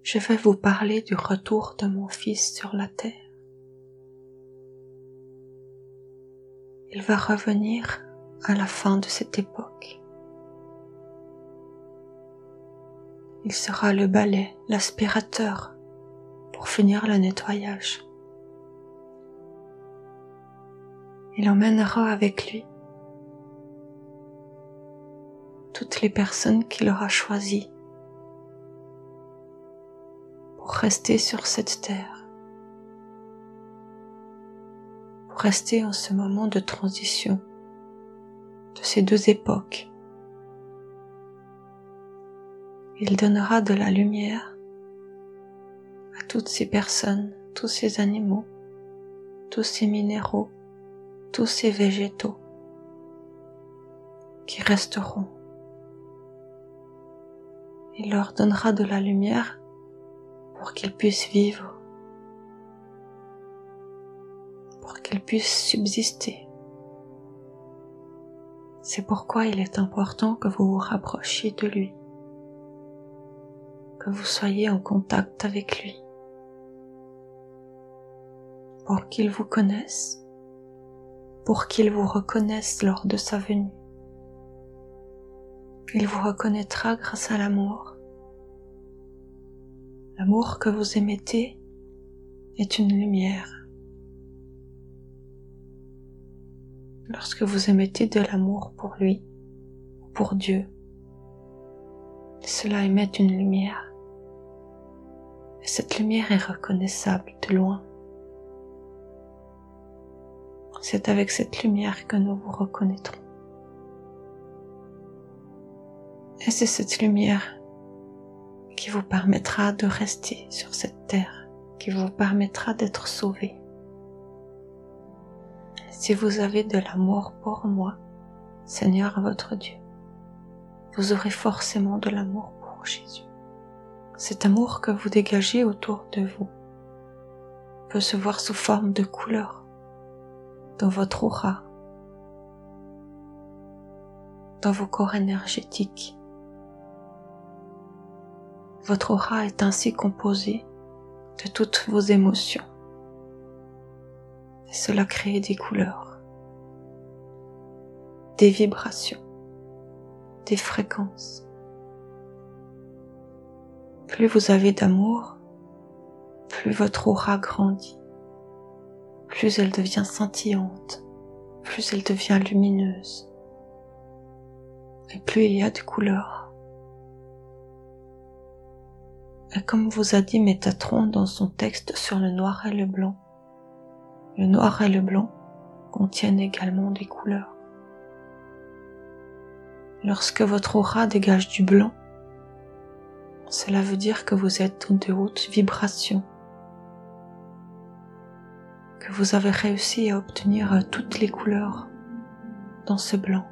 je vais vous parler du retour de mon Fils sur la terre. Il va revenir à la fin de cette époque. Il sera le balai, l'aspirateur pour finir le nettoyage. Il emmènera avec lui toutes les personnes qu'il aura choisies pour rester sur cette terre, pour rester en ce moment de transition de ces deux époques. Il donnera de la lumière à toutes ces personnes, tous ces animaux, tous ces minéraux, tous ces végétaux qui resteront. Il leur donnera de la lumière pour qu'ils puissent vivre, pour qu'ils puissent subsister. C'est pourquoi il est important que vous vous rapprochiez de lui, que vous soyez en contact avec lui, pour qu'il vous connaisse, pour qu'il vous reconnaisse lors de sa venue. Il vous reconnaîtra grâce à l'amour. L'amour que vous émettez est une lumière. Lorsque vous émettez de l'amour pour lui, ou pour Dieu, cela émet une lumière. Et cette lumière est reconnaissable de loin. C'est avec cette lumière que nous vous reconnaîtrons. Et c'est cette lumière qui vous permettra de rester sur cette terre, qui vous permettra d'être sauvés. Si vous avez de l'amour pour moi, Seigneur votre Dieu, vous aurez forcément de l'amour pour Jésus. Cet amour que vous dégagez autour de vous peut se voir sous forme de couleurs dans votre aura, dans vos corps énergétiques. Votre aura est ainsi composée de toutes vos émotions. Et cela crée des couleurs, des vibrations, des fréquences. Plus vous avez d'amour, plus votre aura grandit, plus elle devient scintillante, plus elle devient lumineuse, et plus il y a de couleurs. Et comme vous a dit Métatron dans son texte sur le noir et le blanc contiennent également des couleurs. Lorsque votre aura dégage du blanc, cela veut dire que vous êtes dans de hautes vibrations, que vous avez réussi à obtenir toutes les couleurs dans ce blanc.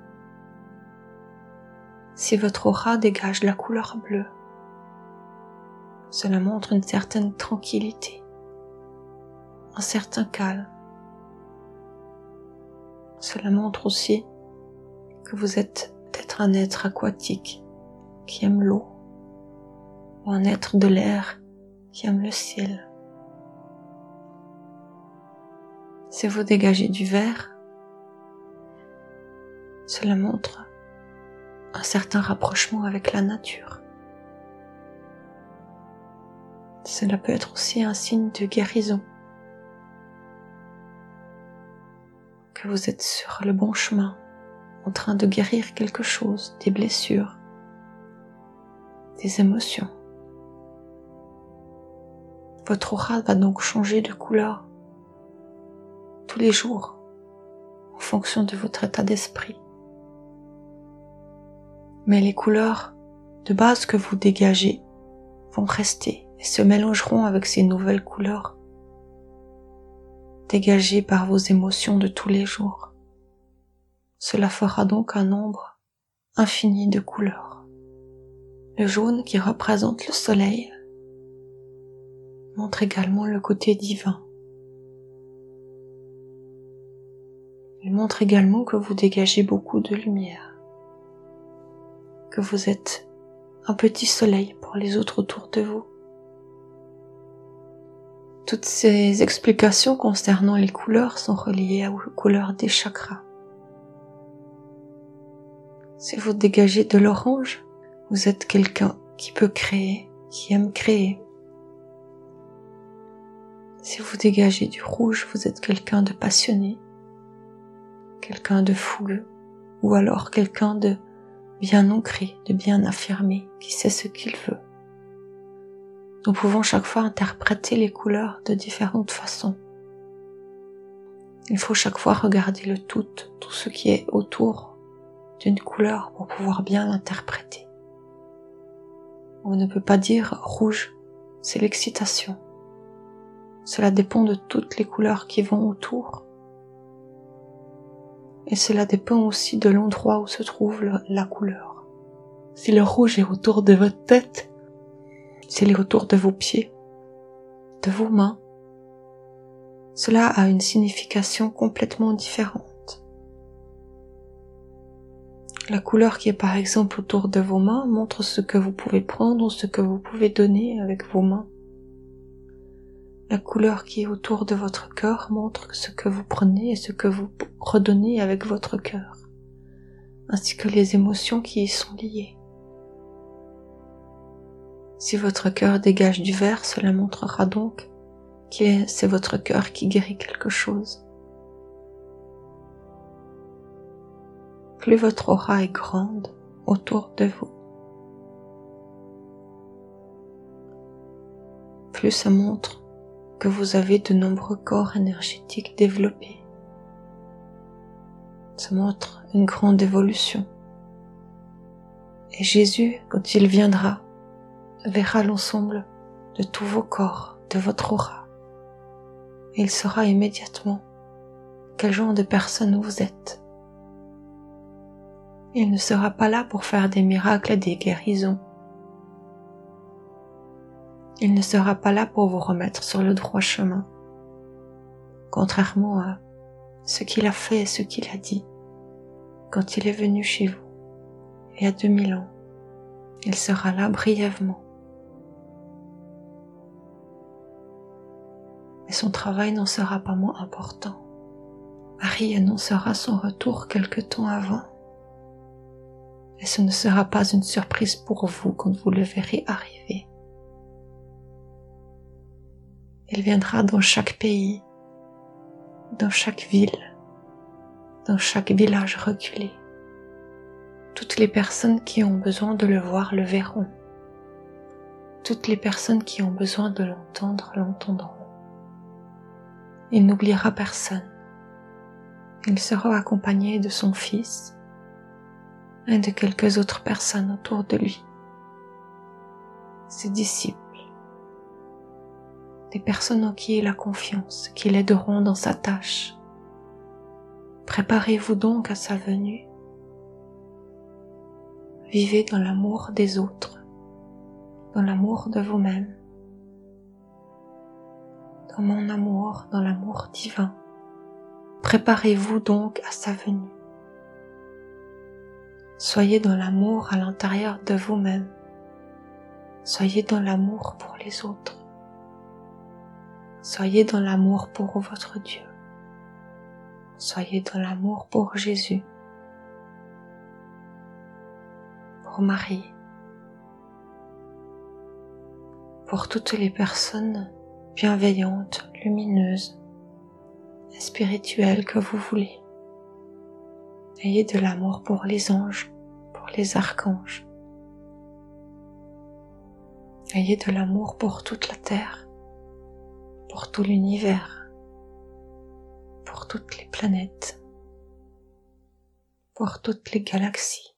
Si votre aura dégage la couleur bleue, cela montre une certaine tranquillité, un certain calme. Cela montre aussi que vous êtes peut-être un être aquatique qui aime l'eau, ou un être de l'air qui aime le ciel. Si vous dégagez du vert, cela montre un certain rapprochement avec la nature. Cela peut être aussi un signe de guérison, que vous êtes sur le bon chemin, en train de guérir quelque chose, des blessures, des émotions. Votre aura va donc changer de couleur tous les jours, en fonction de votre état d'esprit. Mais les couleurs de base que vous dégagez vont rester et se mélangeront avec ces nouvelles couleurs dégagées par vos émotions de tous les jours. Cela fera donc un nombre infini de couleurs. Le jaune qui représente le soleil montre également le côté divin. Il montre également que vous dégagez beaucoup de lumière, que vous êtes un petit soleil pour les autres autour de vous, Toutes ces explications concernant les couleurs sont reliées aux couleurs des chakras. Si vous dégagez de l'orange, vous êtes quelqu'un qui peut créer, qui aime créer. Si vous dégagez du rouge, vous êtes quelqu'un de passionné, quelqu'un de fougueux, ou alors quelqu'un de bien ancré, de bien affirmé, qui sait ce qu'il veut. Nous pouvons chaque fois interpréter les couleurs de différentes façons. Il faut chaque fois regarder le tout ce qui est autour d'une couleur pour pouvoir bien l'interpréter. On ne peut pas dire rouge, c'est l'excitation. Cela dépend de toutes les couleurs qui vont autour. Et cela dépend aussi de l'endroit où se trouve la couleur. Si le rouge est autour de votre tête, s'il est autour de vos pieds, de vos mains, cela a une signification complètement différente. La couleur qui est par exemple autour de vos mains montre ce que vous pouvez prendre ou ce que vous pouvez donner avec vos mains. La couleur qui est autour de votre cœur montre ce que vous prenez et ce que vous redonnez avec votre cœur, ainsi que les émotions qui y sont liées. Si votre cœur dégage du vert, cela montrera donc que c'est votre cœur qui guérit quelque chose. Plus votre aura est grande autour de vous, plus ça montre que vous avez de nombreux corps énergétiques développés. Ça montre une grande évolution. Et Jésus, quand il viendra, verra l'ensemble de tous vos corps, de votre aura. Et il saura immédiatement quel genre de personne vous êtes. Il ne sera pas là pour faire des miracles et des guérisons. Il ne sera pas là pour vous remettre sur le droit chemin, contrairement à ce qu'il a fait et ce qu'il a dit quand il est venu chez vous, il y a 2000 ans. Il sera là brièvement. Mais son travail n'en sera pas moins important. Marie annoncera son retour quelque temps avant. Et ce ne sera pas une surprise pour vous quand vous le verrez arriver. Il viendra dans chaque pays, dans chaque ville, dans chaque village reculé. Toutes les personnes qui ont besoin de le voir le verront. Toutes les personnes qui ont besoin de l'entendre l'entendront. Il n'oubliera personne. Il sera accompagné de son fils et de quelques autres personnes autour de lui. Ses disciples. Des personnes en qui il a confiance, qui l'aideront dans sa tâche. Préparez-vous donc à sa venue. Vivez dans l'amour des autres, dans l'amour de vous-même, dans mon amour, dans l'amour divin. Préparez-vous donc à sa venue. Soyez dans l'amour à l'intérieur de vous-même. Soyez dans l'amour pour les autres. Soyez dans l'amour pour votre Dieu. Soyez dans l'amour pour Jésus, pour Marie, pour toutes les personnes bienveillantes, lumineuses et spirituelles que vous voulez. Ayez de l'amour pour les anges, pour les archanges. Ayez de l'amour pour toute la terre, pour tout l'univers, pour toutes les planètes, pour toutes les galaxies.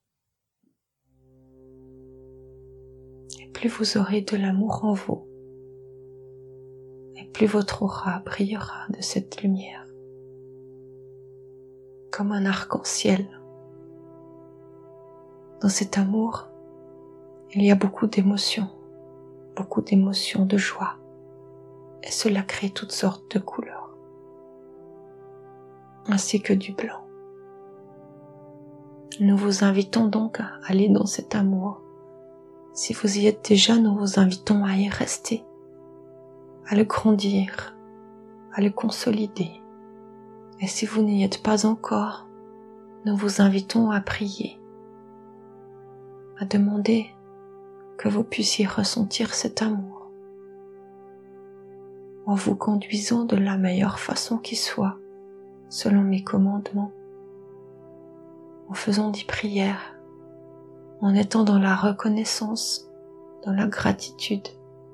Et plus vous aurez de l'amour en vous, et plus votre aura brillera de cette lumière, comme un arc-en-ciel. Dans cet amour, il y a beaucoup d'émotions de joie, et cela crée toutes sortes de couleurs, ainsi que du blanc. Nous vous invitons donc à aller dans cet amour. Si vous y êtes déjà, nous vous invitons à y rester, à le grandir, à le consolider. Et si vous n'y êtes pas encore, nous vous invitons à prier, à demander que vous puissiez ressentir cet amour en vous conduisant de la meilleure façon qui soit, selon mes commandements, en faisant des prières, en étant dans la reconnaissance, dans la gratitude,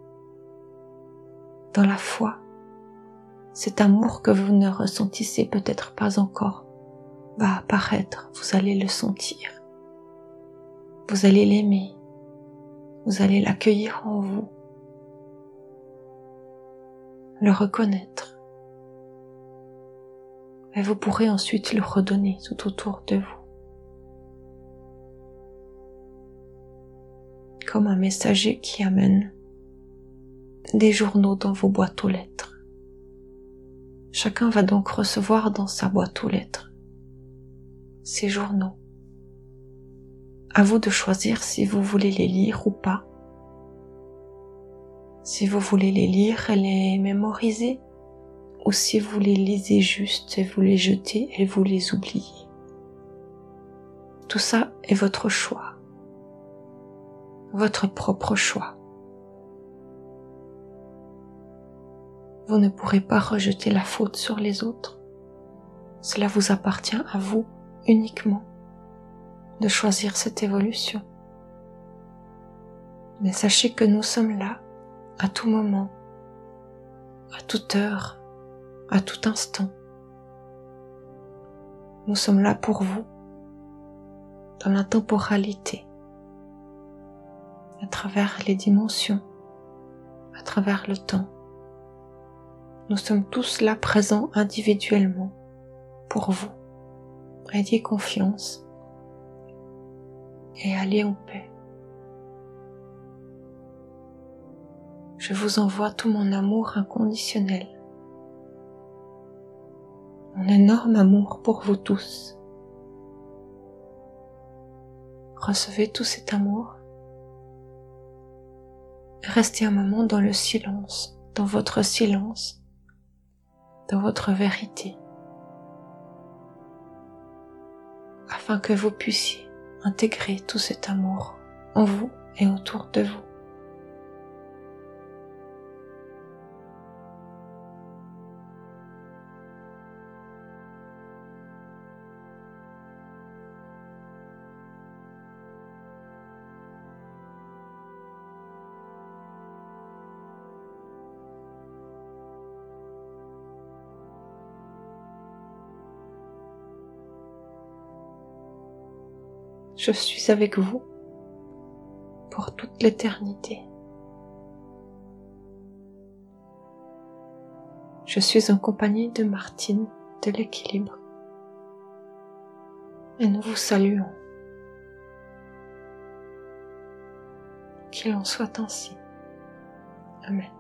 dans la foi. Cet amour que vous ne ressentissez peut-être pas encore va apparaître, vous allez le sentir. Vous allez l'aimer, vous allez l'accueillir en vous, le reconnaître. Et vous pourrez ensuite le redonner tout autour de vous. Comme un messager qui amène des journaux dans vos boîtes aux lettres. Chacun va donc recevoir dans sa boîte aux lettres ces journaux. À vous de choisir si vous voulez les lire ou pas. Si vous voulez les lire et les mémoriser, ou si vous les lisez juste et vous les jetez et vous les oubliez. Tout ça est votre choix, votre propre choix. Vous ne pourrez pas rejeter la faute sur les autres. Cela vous appartient à vous uniquement de choisir cette évolution. Mais sachez que nous sommes là à tout moment, à toute heure, à tout instant. Nous sommes là pour vous, dans la temporalité, à travers les dimensions, à travers le temps. Nous sommes tous là présents individuellement pour vous. Ayez confiance et allez en paix. Je vous envoie tout mon amour inconditionnel, mon énorme amour pour vous tous. Recevez tout cet amour et restez un moment dans le silence, dans votre silence, dans votre vérité, afin que vous puissiez intégrer tout cet amour en vous et autour de vous. Je suis avec vous pour toute l'éternité. Je suis en compagnie de Martine de l'équilibre et nous vous saluons. Qu'il en soit ainsi. Amen.